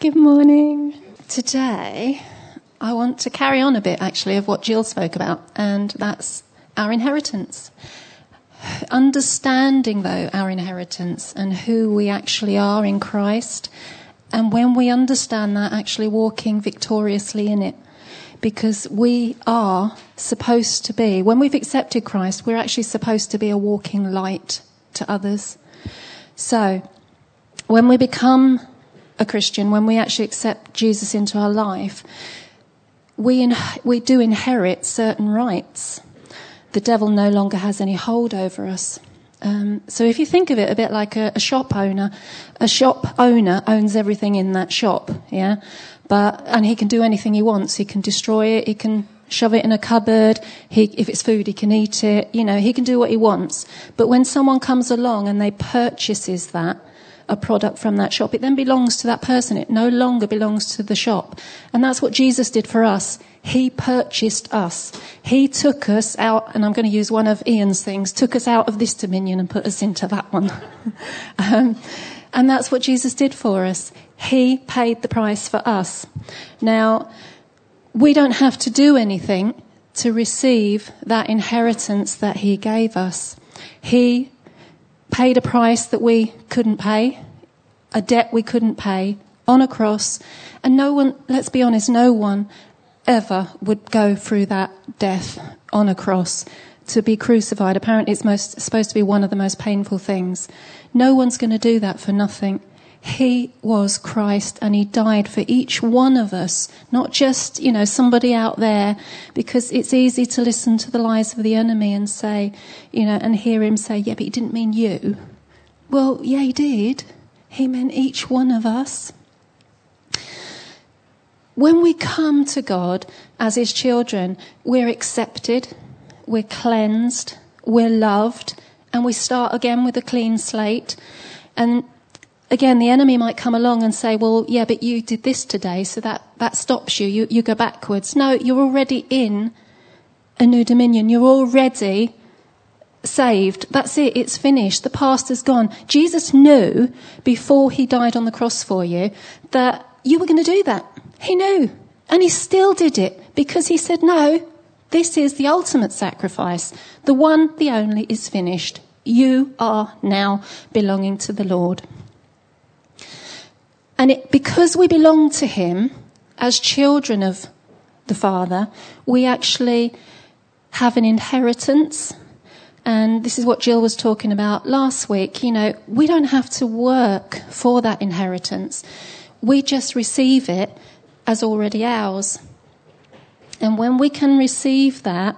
Good morning. Today, I want to carry on a bit, actually, of what Jill spoke about, and that's our inheritance. Understanding, though, our inheritance and who we actually are in Christ, and when we understand that, actually walking victoriously in it. Because we are supposed to be, when we've accepted Christ, we're actually supposed to be a walking light to others. So, when we become a Christian, when we actually accept Jesus into our life, we do inherit certain rights. The devil no longer has any hold over us. So if you think of it a bit like a shop owner owns everything in that shop, yeah? And he can do anything he wants. He can destroy it, he can shove it in a cupboard, if it's food, he can eat it, he can do what he wants. But when someone comes along and they purchases a product from that shop, it then belongs to that person. It no longer belongs to the shop. And that's what Jesus did for us. He purchased us. He took us out, and I'm going to use one of Ian's things, took us out of this dominion and put us into that one. And that's what Jesus did for us. He paid the price for us. Now, we don't have to do anything to receive that inheritance that he gave us. He paid a price that we couldn't pay, a debt we couldn't pay, on a cross. And no one, let's be honest, no one ever would go through that death on a cross to be crucified. Apparently it's supposed to be one of the most painful things. No one's going to do that for nothing. He was Christ, and he died for each one of us, not just, somebody out there, because it's easy to listen to the lies of the enemy and say, and hear him say, yeah, but he didn't mean you. Well, yeah, he did. He meant each one of us. When we come to God as his children, we're accepted, we're cleansed, we're loved, and we start again with a clean slate. And again, the enemy might come along and say, well, yeah, but you did this today, so that stops you. You go backwards. No, you're already in a new dominion. You're already saved. That's it. It's finished. The past is gone. Jesus knew before he died on the cross for you that you were going to do that. He knew. And he still did it because he said, no, this is the ultimate sacrifice. The one, the only is finished. You are now belonging to the Lord. And because we belong to him as children of the Father, we actually have an inheritance. And this is what Jill was talking about last week. We don't have to work for that inheritance. We just receive it as already ours. And when we can receive that,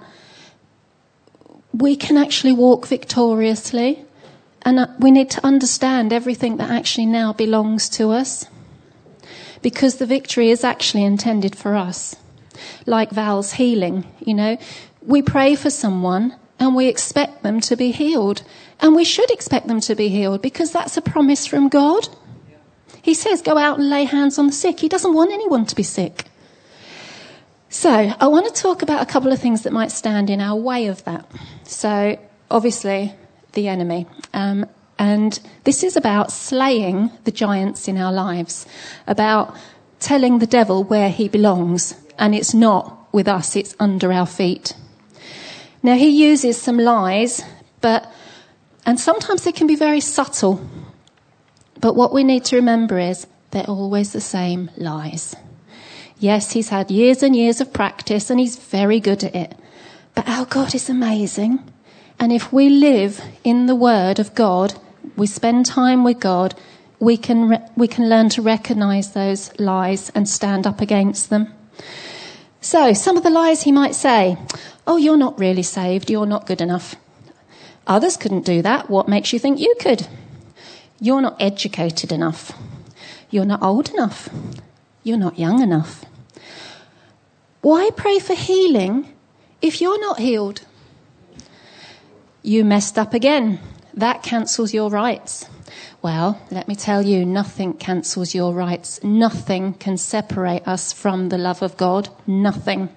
we can actually walk victoriously. And we need to understand everything that actually now belongs to us. Because the victory is actually intended for us. Like Val's healing, We pray for someone and we expect them to be healed. And we should expect them to be healed because that's a promise from God. He says, go out and lay hands on the sick. He doesn't want anyone to be sick. So I want to talk about a couple of things that might stand in our way of that. So obviously the enemy. And this is about slaying the giants in our lives, about telling the devil where he belongs. And it's not with us, it's under our feet. Now he uses some lies, and sometimes they can be very subtle. But what we need to remember is they're always the same lies. Yes, he's had years and years of practice and he's very good at it. But our God is amazing. And if we live in the Word of God, we spend time with God, we can learn to recognise those lies and stand up against them. So some of the lies he might say, oh, you're not really saved, you're not good enough. Others couldn't do that. What makes you think you could? You're not educated enough. You're not old enough. You're not young enough. Why pray for healing if you're not healed? You messed up again. That cancels your rights. Well, let me tell you, nothing cancels your rights. Nothing can separate us from the love of God. Nothing.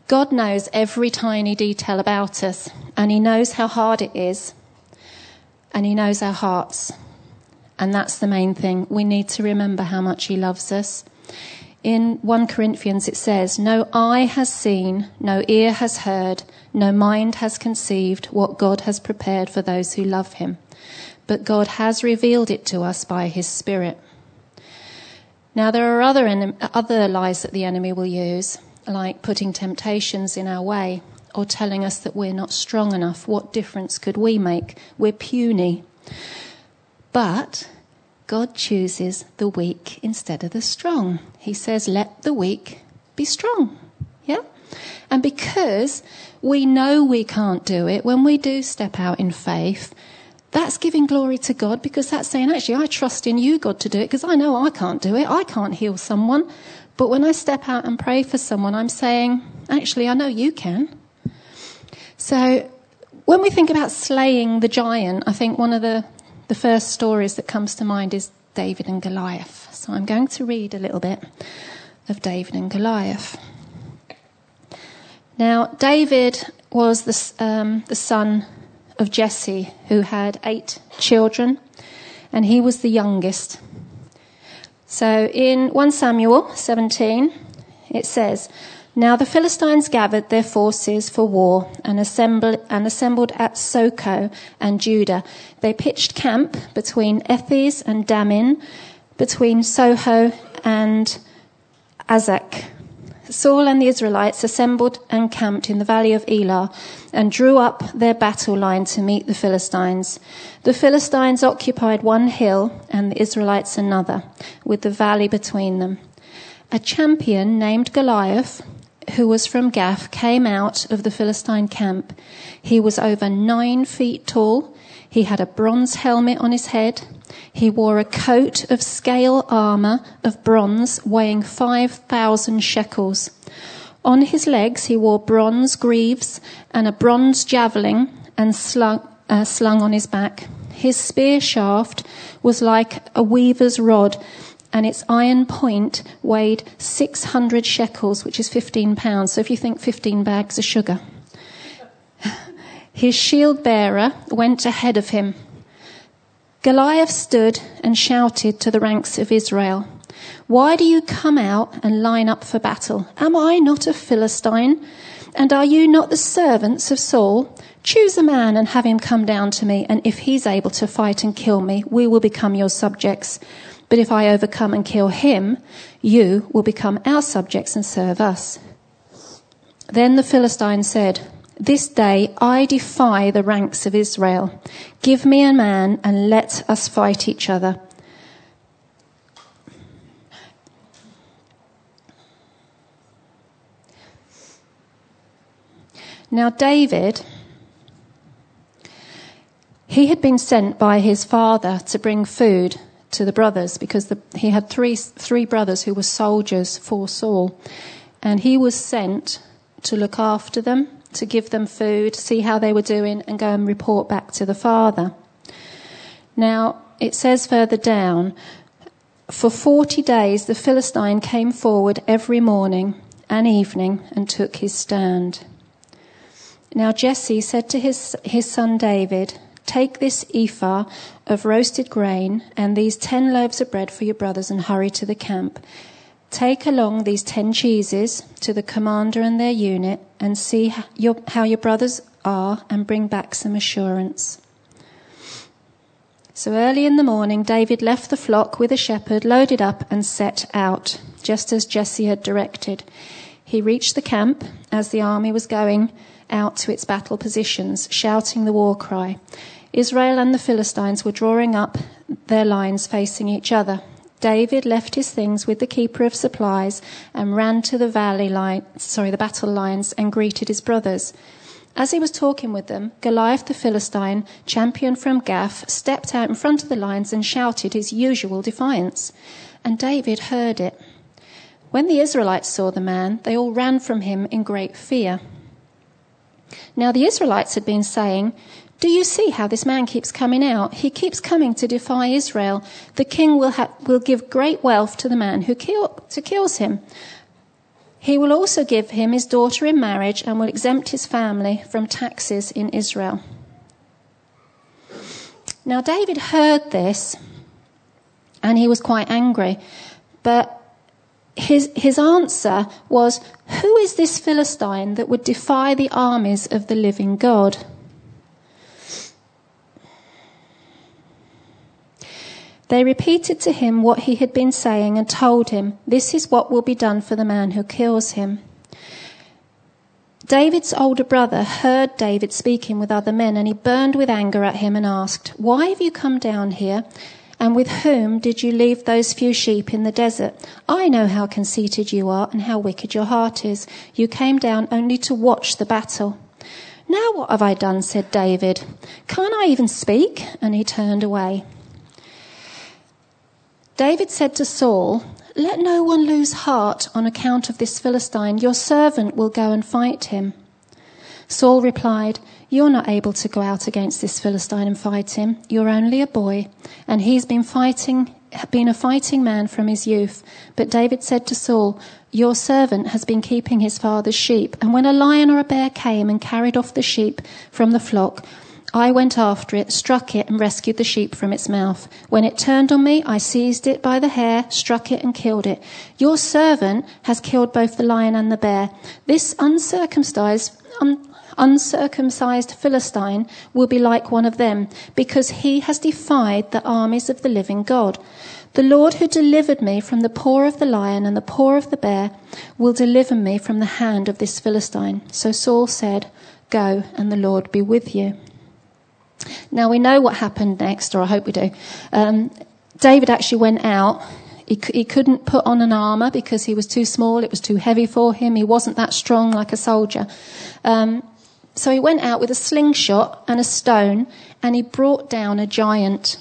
God knows every tiny detail about us, and he knows how hard it is, and he knows our hearts. And that's the main thing. We need to remember how much he loves us. In 1 Corinthians it says, "No eye has seen, no ear has heard, no mind has conceived what God has prepared for those who love him. But God has revealed it to us by his Spirit." Now there are other lies that the enemy will use, like putting temptations in our way or telling us that we're not strong enough. What difference could we make? We're puny. But God chooses the weak instead of the strong. He says, let the weak be strong. Yeah? And because we know we can't do it, when we do step out in faith, that's giving glory to God, because that's saying, actually, I trust in you, God, to do it, because I know I can't do it. I can't heal someone. But when I step out and pray for someone, I'm saying, actually, I know you can. So when we think about slaying the giant, I think one of the first stories that comes to mind is David and Goliath. So I'm going to read a little bit of David and Goliath. Now, David was the son of Jesse, who had 8 children, and he was the youngest. So in 1 Samuel 17, it says, "Now the Philistines gathered their forces for war and assembled at Soko and Judah. They pitched camp between Ephes and Damin, between Soho and Azek. Saul and the Israelites assembled and camped in the valley of Elah and drew up their battle line to meet the Philistines. The Philistines occupied one hill and the Israelites another, with the valley between them. A champion named Goliath, who was from Gath, came out of the Philistine camp. He was over 9 feet tall. He had a bronze helmet on his head. He wore a coat of scale armour of bronze weighing 5,000 shekels. On his legs he wore bronze greaves and a bronze javelin and slung on his back. His spear shaft was like a weaver's rod, and its iron point weighed 600 shekels, which is 15 pounds. So if you think 15 bags of sugar. His shield bearer went ahead of him. Goliath stood and shouted to the ranks of Israel, "Why do you come out and line up for battle? Am I not a Philistine? And are you not the servants of Saul? Choose a man and have him come down to me, and if he's able to fight and kill me, we will become your subjects. But if I overcome and kill him, you will become our subjects and serve us." Then the Philistine said, "This day I defy the ranks of Israel. Give me a man and let us fight each other." Now David, he had been sent by his father to bring food to the brothers, because he had three brothers who were soldiers for Saul, and he was sent to look after them, to give them food, see how they were doing, and go and report back to the father. Now, it says further down, for 40 days the Philistine came forward every morning and evening and took his stand. Now Jesse said to his son David, "Take this ephah of roasted grain and these 10 loaves of bread for your brothers and hurry to the camp. Take along these 10 cheeses to the commander and their unit and see how your brothers are and bring back some assurance." So early in the morning, David left the flock with a shepherd, loaded up and set out, just as Jesse had directed. He reached the camp as the army was going out to its battle positions, shouting the war cry. Israel and the Philistines were drawing up their lines facing each other. David left his things with the keeper of supplies and ran to the battle lines and greeted his brothers. As he was talking with them, Goliath the Philistine, champion from Gath, stepped out in front of the lines and shouted his usual defiance. And David heard it. When the Israelites saw the man, they all ran from him in great fear. Now the Israelites had been saying, "Do you see how this man keeps coming out? He keeps coming to defy Israel. The king will give great wealth to the man who kills him. He will also give him his daughter in marriage and will exempt his family from taxes in Israel. Now David heard this and he was quite angry, but his answer was, who is this Philistine that would defy the armies of the living God? They repeated to him what he had been saying and told him, this is what will be done for the man who kills him. David's older brother heard David speaking with other men, and he burned with anger at him and asked, why have you come down here? And with whom did you leave those few sheep in the desert? I know how conceited you are and how wicked your heart is. You came down only to watch the battle. Now what have I done? Said David. Can't I even speak? And he turned away. David said to Saul, let no one lose heart on account of this Philistine. Your servant will go and fight him. Saul replied, you're not able to go out against this Philistine and fight him. You're only a boy, and he's been a fighting man from his youth. But David said to Saul, your servant has been keeping his father's sheep, and when a lion or a bear came and carried off the sheep from the flock, I went after it, struck it, and rescued the sheep from its mouth. When it turned on me, I seized it by the hair, struck it, and killed it. Your servant has killed both the lion and the bear. This uncircumcised Philistine will be like one of them, because he has defied the armies of the living God. The Lord who delivered me from the paw of the lion and the paw of the bear will deliver me from the hand of this Philistine. So Saul said, go, and the Lord be with you. Now we know what happened next, or I hope we do. David actually went out. He couldn't put on an armour because he was too small. It was too heavy for him. He wasn't that strong like a soldier. So he went out with a slingshot and a stone, and he brought down a giant.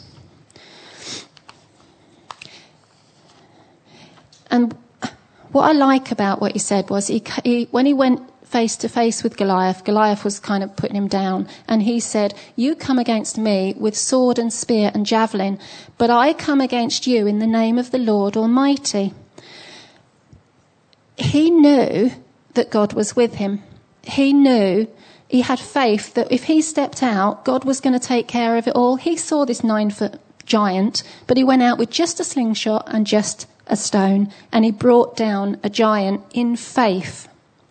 And what I like about what he said was when he went face to face with Goliath was kind of putting him down. And he said, you come against me with sword and spear and javelin, but I come against you in the name of the Lord Almighty. He knew that God was with him. He knew, he had faith that if he stepped out, God was going to take care of it all. He saw this 9-foot giant, but he went out with just a slingshot and just a stone, and he brought down a giant in faith.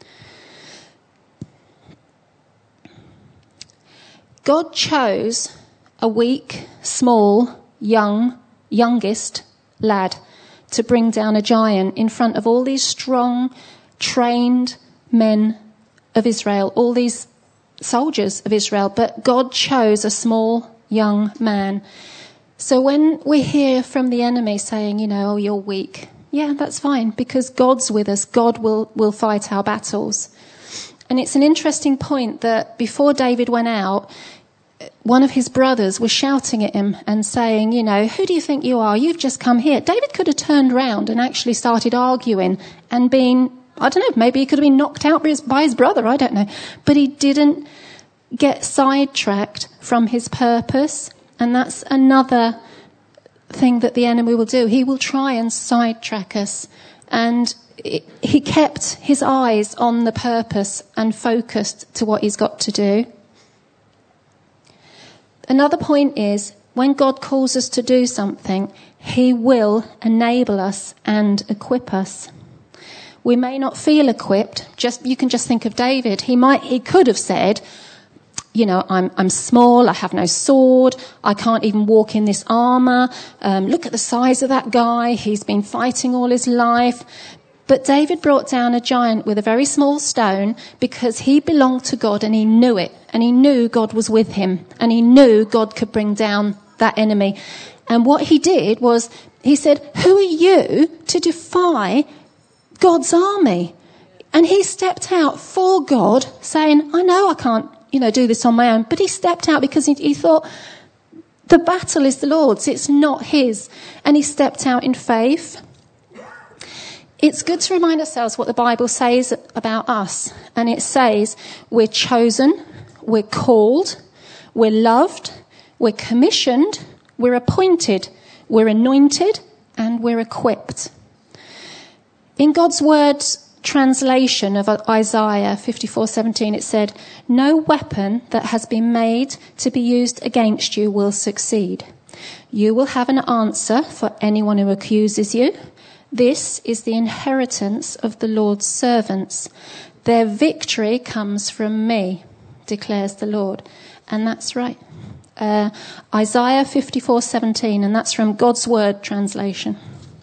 God chose a weak, small, youngest lad to bring down a giant in front of all these strong, trained men of Israel, all these soldiers of Israel. But God chose a small, young man. So when we hear from the enemy saying, oh, you're weak, yeah, that's fine, because God's with us. God will fight our battles. And it's an interesting point that before David went out, one of his brothers was shouting at him and saying, who do you think you are? You've just come here. David could have turned around and actually started arguing and been, I don't know, maybe he could have been knocked out by his brother, I don't know. But he didn't get sidetracked from his purpose. And that's another thing that the enemy will do. He will try and sidetrack us. And he kept his eyes on the purpose and focused to what he's got to do. Another point is, when God calls us to do something, he will enable us and equip us. We may not feel equipped. You can just think of David. He could have said, I'm small, I have no sword, I can't even walk in this armour. Look at the size of that guy, he's been fighting all his life. But David brought down a giant with a very small stone because he belonged to God and he knew it. And he knew God was with him. And he knew God could bring down that enemy. And what he did was, he said, who are you to defy God's army? And he stepped out for God, saying, I know I can't, do this on my own. But he stepped out because he thought, the battle is the Lord's, it's not his. And he stepped out in faith. It's good to remind ourselves what the Bible says about us. And it says we're chosen, we're called, we're loved, we're commissioned, we're appointed, we're anointed, and we're equipped. In God's words, translation of Isaiah 54:17, it said, "No weapon that has been made to be used against you will succeed. You will have an answer for anyone who accuses you. This is the inheritance of the Lord's servants. Their victory comes from me, declares the Lord." And that's right. Isaiah 54:17, and that's from God's Word translation.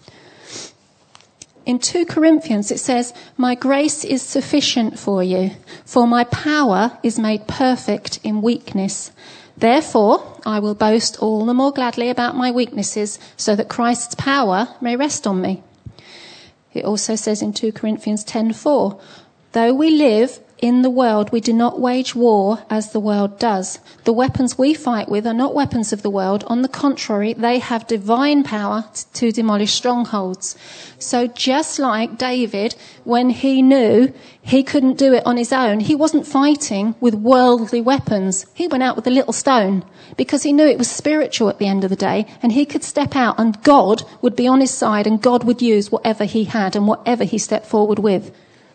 In 2 Corinthians it says, "My grace is sufficient for you, for my power is made perfect in weakness. Therefore, I will boast all the more gladly about my weaknesses, so that Christ's power may rest on me." It also says in 2 Corinthians 10:4, "Though we live in the world, we do not wage war as the world does. The weapons we fight with are not weapons of the world. On the contrary, they have divine power to demolish strongholds." So just like David, when he knew he couldn't do it on his own, he wasn't fighting with worldly weapons. He went out with a little stone because he knew it was spiritual at the end of the day, and he could step out and God would be on his side and God would use whatever he had and whatever he stepped forward with.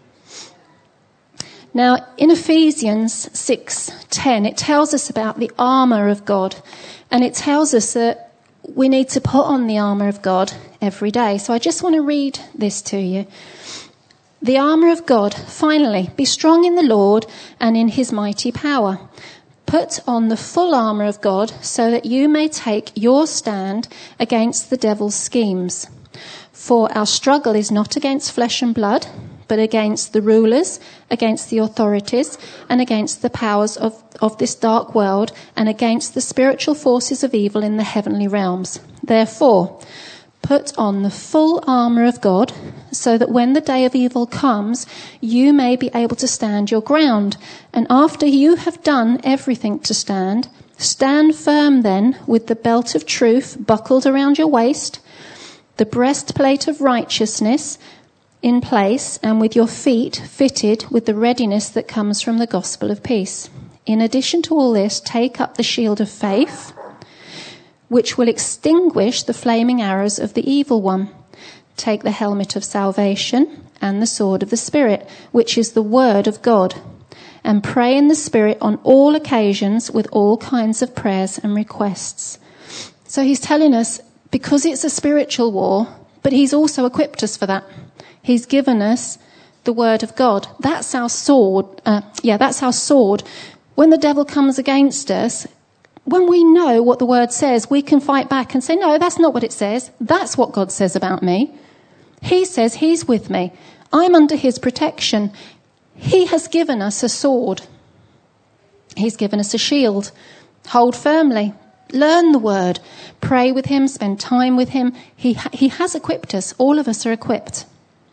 Now, in Ephesians 6:10, it tells us about the armour of God. And it tells us that we need to put on the armour of God every day. So I just want to read this to you. "The armour of God, finally, be strong in the Lord and in his mighty power. Put on the full armour of God so that you may take your stand against the devil's schemes. For our struggle is not against flesh and blood, but against the rulers, against the authorities, and against the powers of this dark world, and against the spiritual forces of evil in the heavenly realms. Therefore, put on the full armour of God, so that when the day of evil comes, you may be able to stand your ground. And after you have done everything to stand, stand firm then, with the belt of truth buckled around your waist, the breastplate of righteousness in place, and with your feet fitted with the readiness that comes from the gospel of peace. In addition to all this, take up the shield of faith, which will extinguish the flaming arrows of the evil one. Take the helmet of salvation and the sword of the Spirit, which is the word of God, and pray in the Spirit on all occasions with all kinds of prayers and requests." So he's telling us, because it's a spiritual war, but he's also equipped us for that. He's given us the word of God. That's our sword. That's our sword. When the devil comes against us, when we know what the word says, we can fight back and say, "No, that's not what it says. That's what God says about me. He says he's with me. I'm under his protection." He has given us a sword. He's given us a shield. Hold firmly. Learn the word. Pray with him. Spend time with him. He has equipped us. All of us are equipped.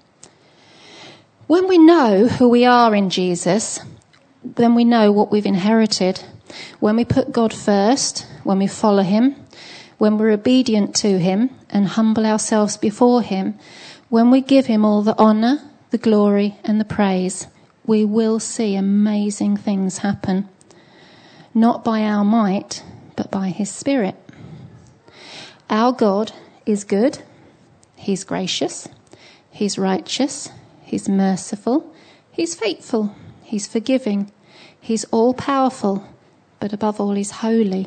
When we know who we are in Jesus, then we know what we've inherited. When we put God first, when we follow him, when we're obedient to him and humble ourselves before him, when we give him all the honour, the glory and the praise, we will see amazing things happen. Not by our might, but by his Spirit. Our God is good. He's gracious. He's righteous. He's merciful. He's faithful. He's forgiving. He's all-powerful. But above all, he's holy.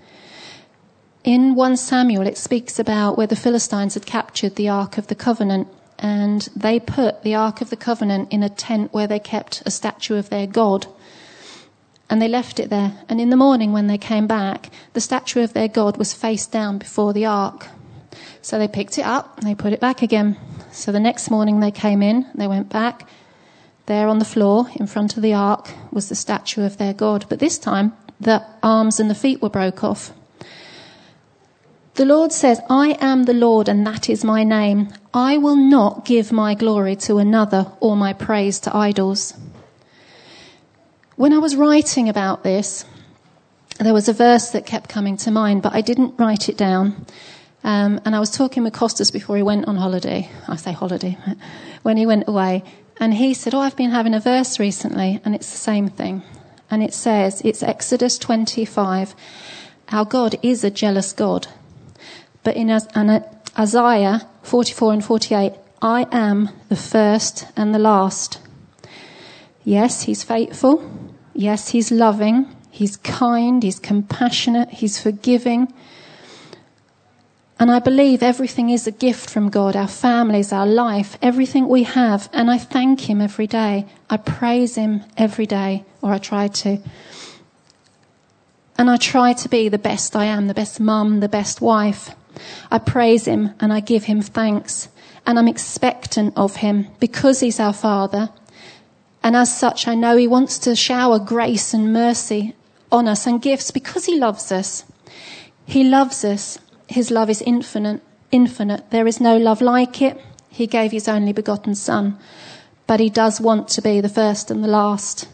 In 1 Samuel, it speaks about where the Philistines had captured the Ark of the Covenant, and they put the Ark of the Covenant in a tent where they kept a statue of their God. And they left it there. And in the morning when they came back, the statue of their God was face down before the Ark. So they picked it up and they put it back again. So the next morning they came in, they went back. There on the floor in front of the Ark was the statue of their God. But this time the arms and the feet were broke off. The Lord says, "I am the Lord and that is my name. I will not give my glory to another or my praise to idols." When I was writing about this, there was a verse that kept coming to mind, but I didn't write it down. And I was talking with Costas before he went on holiday. I say holiday. When he went away. And he said, "I've been having a verse recently," and it's the same thing. And it says, it's Exodus 25. Our God is a jealous God. But in Isaiah 44 and 48, I am the first and the last. Yes, he's faithful. Yes, he's loving. He's kind. He's compassionate. He's forgiving. And I believe everything is a gift from God, our families, our life, everything we have. And I thank him every day. I praise him every day, or I try to. And I try to be the best I am, the best mum, the best wife. I praise him and I give him thanks. And I'm expectant of him because he's our Father. And as such, I know he wants to shower grace and mercy on us and gifts because he loves us. He loves us. His love is infinite. There is no love like it. He gave his only begotten Son. But he does want to be the first and the last.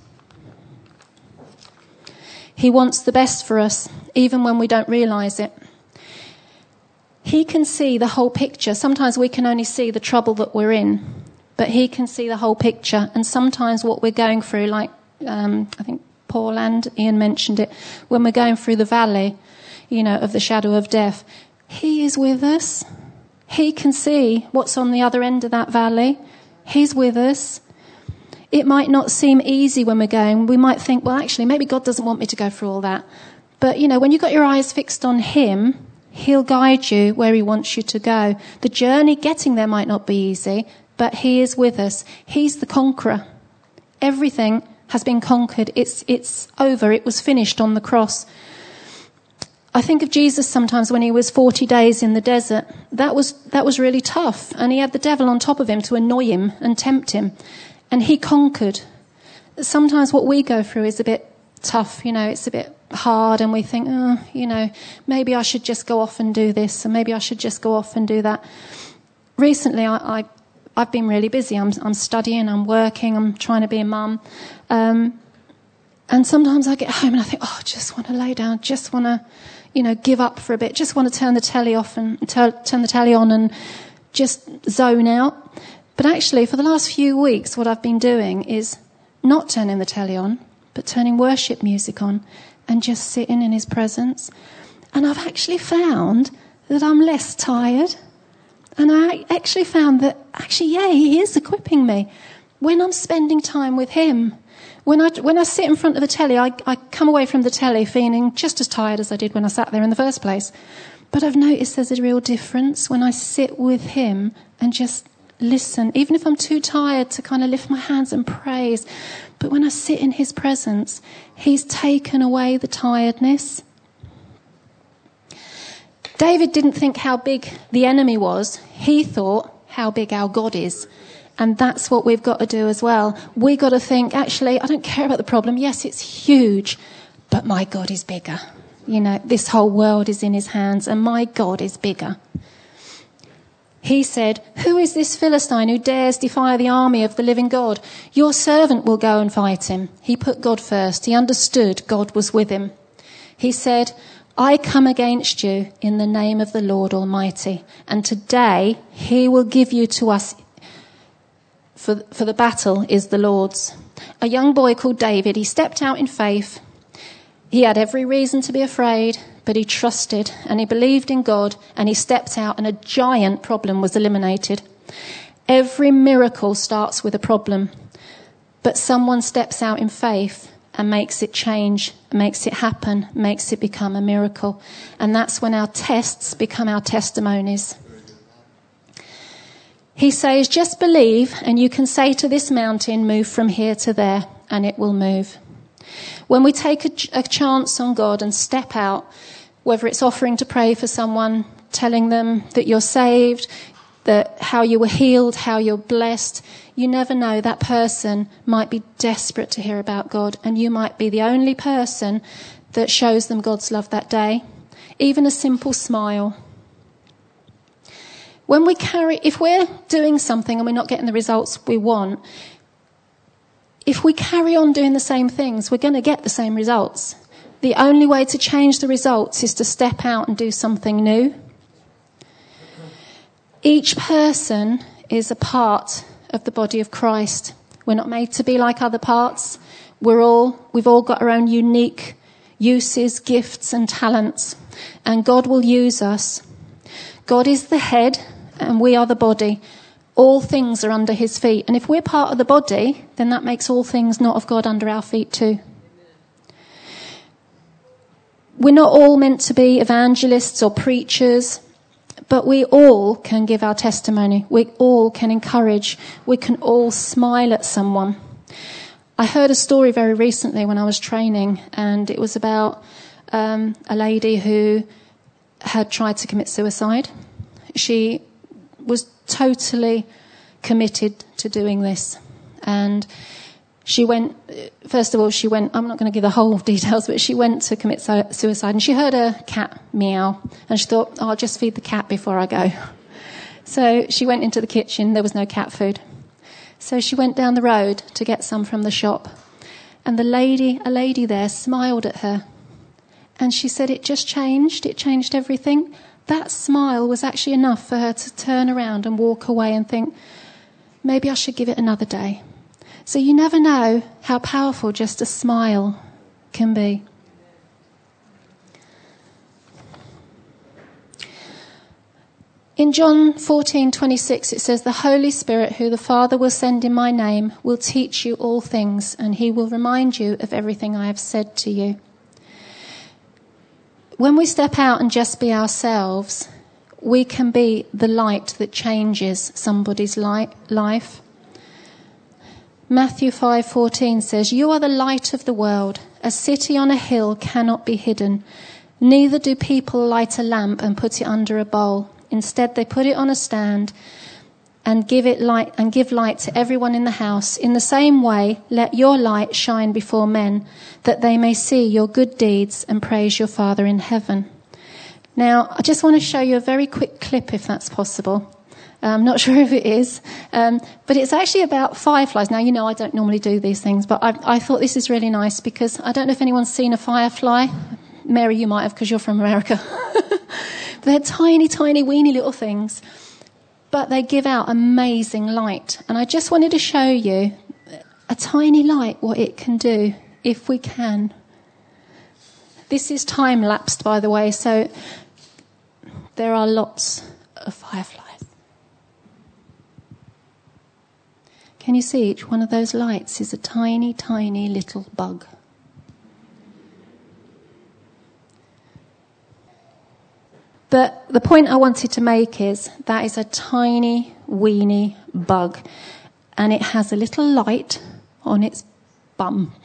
He wants the best for us, even when we don't realise it. He can see the whole picture. Sometimes we can only see the trouble that we're in, but he can see the whole picture. And sometimes what we're going through, like I think Paul and Ian mentioned it, when we're going through the valley, of the shadow of death, he is with us. He can see what's on the other end of that valley. He's with us. It might not seem easy when we're going. We might think, well, actually, maybe God doesn't want me to go through all that. But, when you've got your eyes fixed on him, he'll guide you where he wants you to go. The journey getting there might not be easy, but he is with us. He's the conqueror. Everything has been conquered. It's over. It was finished on the cross. I think of Jesus sometimes when he was 40 days in the desert. That was really tough. And he had the devil on top of him to annoy him and tempt him. And he conquered. Sometimes what we go through is a bit tough, it's a bit hard, and we think, maybe I should just go off and do this, and maybe I should just go off and do that. Recently, I've been really busy. I'm studying, I'm working, I'm trying to be a mum. And sometimes I get home and I think, I just want to lay down, just want to, give up for a bit, just want to turn the telly off and turn the telly on and just zone out. But actually, for the last few weeks, what I've been doing is not turning the telly on, but turning worship music on and just sitting in his presence. And I've actually found that I'm less tired. And I actually found that, he is equipping me. When I'm spending time with him, when I sit in front of the telly, I come away from the telly feeling just as tired as I did when I sat there in the first place. But I've noticed there's a real difference when I sit with him and just listen, even if I'm too tired to kind of lift my hands and praise. But when I sit in his presence, he's taken away the tiredness. David didn't think how big the enemy was. He thought how big our God is. And that's what we've got to do as well. We've got to think, actually, I don't care about the problem. Yes, it's huge, but my God is bigger. This whole world is in his hands, and my God is bigger. He said, "Who is this Philistine who dares defy the army of the living God? Your servant will go and fight him." He put God first. He understood God was with him. He said, "I come against you in the name of the Lord Almighty, and today he will give you to us, for the battle is the Lord's." A young boy called David, he stepped out in faith. He had every reason to be afraid, but he trusted and he believed in God, and he stepped out, and a giant problem was eliminated. Every miracle starts with a problem, but someone steps out in faith and makes it change, makes it happen, makes it become a miracle. And that's when our tests become our testimonies. He says, just believe, and you can say to this mountain, move from here to there, and it will move. When we take a chance on God and step out, whether it's offering to pray for someone, telling them that you're saved, that how you were healed, how you're blessed, you never know, that person might be desperate to hear about God, and you might be the only person that shows them God's love that day. Even a simple smile. If we're doing something and we're not getting the results we want, if we carry on doing the same things, we're going to get the same results. The only way to change the results is to step out and do something new. Each person is a part of the body of Christ. We're not made to be like other parts. We've all got our own unique uses, gifts and talents, and God will use us. God is the head and we are the body, All things are under his feet. And if we're part of the body, then that makes all things not of God under our feet too. We're not all meant to be evangelists or preachers, but we all can give our testimony. We all can encourage. We can all smile at someone. I heard a story very recently when I was training, and it was about a lady who had tried to commit suicide. She was totally committed to doing this. And she went, first of all, I'm not going to give the whole details, but she went to commit suicide, and she heard a cat meow, and she thought, I'll just feed the cat before I go. So she went into the kitchen. There was no cat food. So she went down the road to get some from the shop. And a lady there smiled at her. And she said it just changed. It changed everything. That smile was actually enough for her to turn around and walk away and think, maybe I should give it another day. So you never know how powerful just a smile can be. In John 14:26 it says, the Holy Spirit who the Father will send in my name will teach you all things, and he will remind you of everything I have said to you. When we step out and just be ourselves, we can be the light that changes somebody's life. Matthew 5:14 says, you are the light of the world. A city on a hill cannot be hidden. Neither do people light a lamp and put it under a bowl. Instead, they put it on a stand and give light to everyone in the house. In the same way, let your light shine before men, that they may see your good deeds and praise your Father in heaven. Now, I just want to show you a very quick clip, if that's possible. I'm not sure if it is, but it's actually about fireflies. Now, you know I don't normally do these things, but I thought this is really nice because I don't know if anyone's seen a firefly. Mary, you might have because you're from America. They're tiny, tiny, weeny little things, but they give out amazing light. And I just wanted to show you a tiny light, what it can do if we can. This is time-lapsed, by the way, so there are lots of fireflies. Can you see each one of those lights is a tiny, tiny little bug? But the point I wanted to make is that is a tiny, weeny bug, and it has a little light on its bum.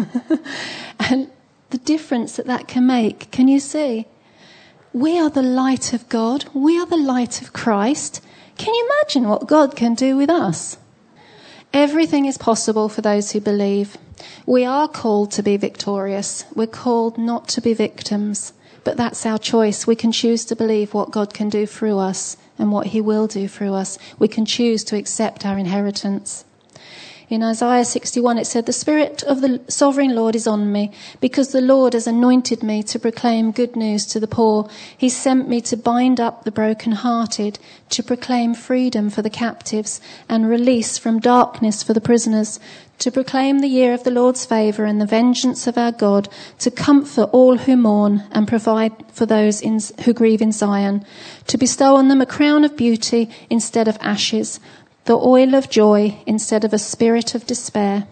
And the difference that can make, can you see? We are the light of God. We are the light of Christ. Can you imagine what God can do with us? Everything is possible for those who believe. We are called to be victorious. We're called not to be victims. But that's our choice. We can choose to believe what God can do through us and what he will do through us. We can choose to accept our inheritance. In Isaiah 61, it said, the Spirit of the Sovereign Lord is on me, because the Lord has anointed me to proclaim good news to the poor. He sent me to bind up the brokenhearted, to proclaim freedom for the captives and release from darkness for the prisoners, to proclaim the year of the Lord's favour and the vengeance of our God, to comfort all who mourn and provide for those who grieve in Zion, to bestow on them a crown of beauty instead of ashes, the oil of joy instead of a spirit of despair.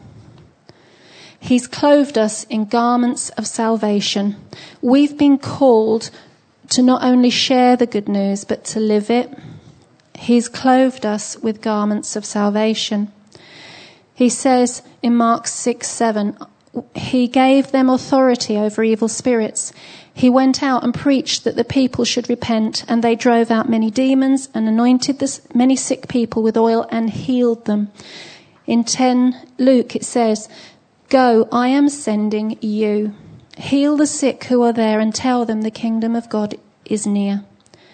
He's clothed us in garments of salvation. We've been called to not only share the good news, but to live it. He's clothed us with garments of salvation. He says in Mark 6:7, he gave them authority over evil spirits. He went out and preached that the people should repent, and they drove out many demons and anointed many sick people with oil and healed them. In 10 Luke it says, go, I am sending you. Heal the sick who are there and tell them the kingdom of God is near.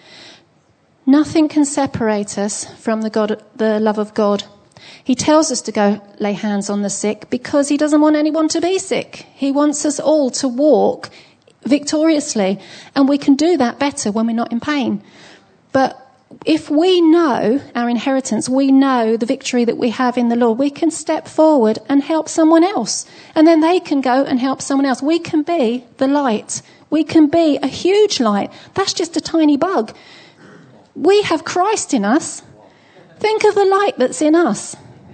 Nothing can separate us from the love of God. He tells us to go lay hands on the sick because he doesn't want anyone to be sick. He wants us all to walk victoriously, and we can do that better when we're not in pain. But if we know our inheritance, we know the victory that we have in the Lord, we can step forward and help someone else, and then they can go and help someone else. We can be the light. We can be a huge light. That's just a tiny bug. We have Christ in us. Think of the light that's in us.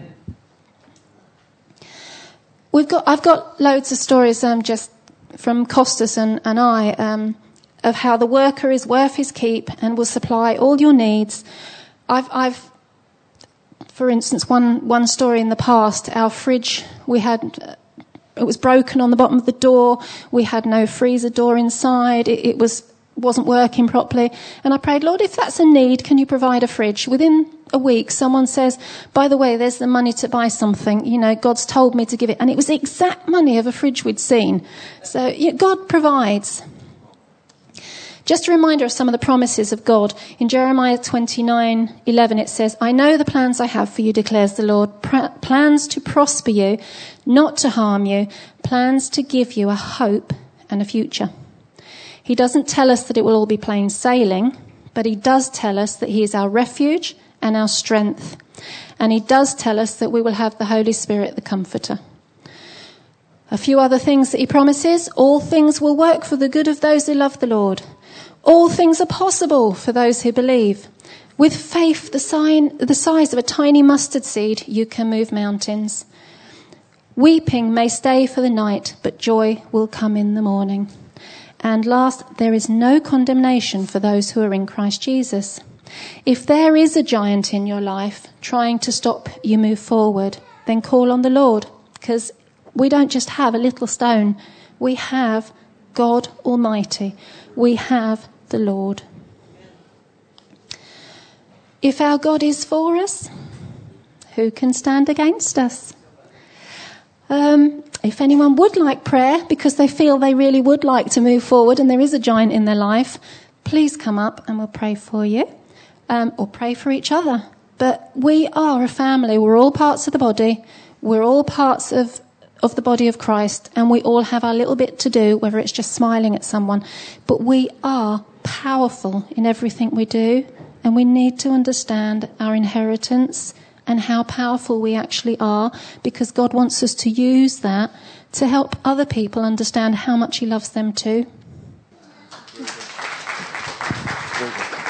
I've got loads of stories just from Costas and I of how the worker is worth his keep and will supply all your needs. I've for instance, one story in the past, our fridge, it was broken on the bottom of the door. We had no freezer door inside. It wasn't working properly. And I prayed, Lord, if that's a need, can you provide a fridge? Within a week, someone says, by the way, there's the money to buy something. You know, God's told me to give it. And it was the exact money of a fridge we'd seen. So God provides. Just a reminder of some of the promises of God. In Jeremiah 29:11 it says, I know the plans I have for you, declares the Lord, plans to prosper you, not to harm you, plans to give you a hope and a future. He doesn't tell us that it will all be plain sailing, but he does tell us that he is our refuge and our strength. And he does tell us that we will have the Holy Spirit, the Comforter. A few other things that he promises. All things will work for the good of those who love the Lord. All things are possible for those who believe. With faith the size of a tiny mustard seed, you can move mountains. Weeping may stay for the night, but joy will come in the morning. And last, there is no condemnation for those who are in Christ Jesus. If there is a giant in your life trying to stop you move forward, then call on the Lord, because we don't just have a little stone. We have God Almighty. We have the Lord. If our God is for us, who can stand against us? If anyone would like prayer because they feel they really would like to move forward and there is a giant in their life, please come up and we'll pray for you, or pray for each other. But we are a family. We're all parts of the body. We're all parts of the body of Christ, and we all have our little bit to do, whether it's just smiling at someone. But we are powerful in everything we do, and we need to understand our inheritance and how powerful we actually are, because God wants us to use that to help other people understand how much he loves them too.